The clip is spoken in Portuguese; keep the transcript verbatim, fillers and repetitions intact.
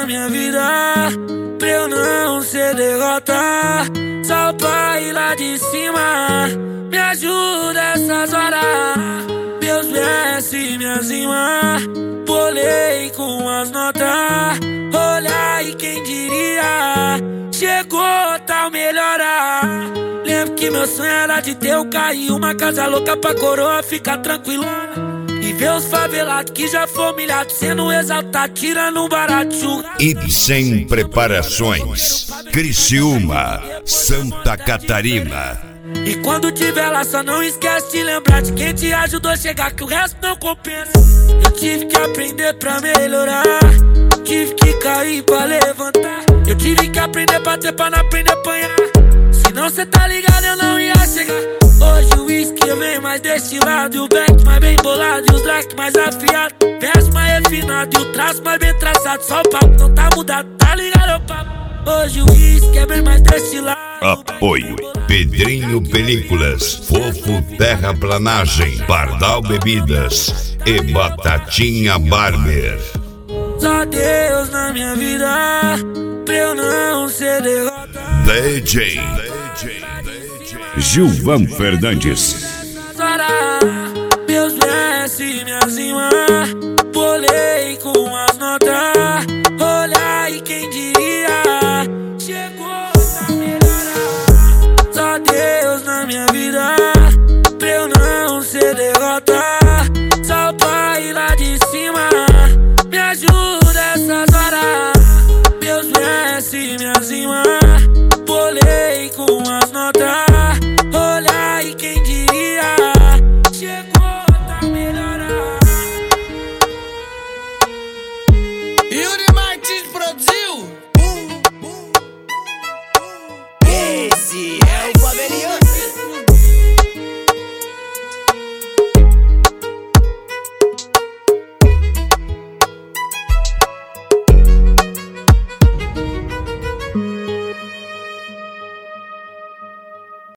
na minha vida, pra eu não ser derrota. Só o pai lá de cima me ajuda essas horas. Meus versos, minhas rimas, bolei com as notas. Olha aí, quem diria, chegou tal melhora. Lembro que meu sonho era de ter o carro e uma casa louca pra coroa ficar tranquilona. E ver os favelados que já foram humilhados sendo exaltados, tirando um barato. Ibsen Preparações, Criciúma, Santa Catarina. E quando tiver lá, só não esquece de lembrar de quem te ajudou a chegar, que o resto não compensa. Eu tive que aprender pra melhorar, tive que cair pra levantar. Eu tive que aprender pra ter pra não aprender a apanhar. Senão cê tá ligado, eu não ia chegar. Hoje o whisky vem mais destilado, e o back mais bem bolado, e os drag mais afiado, verso mais refinado e o traço mais bem traçado. Só o papo não tá mudado, tá ligado, o papo? Hoje o whisky é bem mais destilado. Apoio Pedrinho Películas, Fofo Terraplanagem, Pardal Bebidas e Batatinha Barber. Só Deus na minha vida, pra eu não ser derrota. D J Gilvan Fernandes. Meus versos, minhas rimas, bolei com as notas. Olha aí, quem diria, chegou a melhorar. Só Deus na minha vida, pra eu não ser derrota. Só o pai lá de cima me ajuda essas horas. Meus versos, minhas rimas, bolei com as notas. Olha aí, quem diria, chegou a melhorar. Yuri Martins produziu. Esse é o Fabeliano.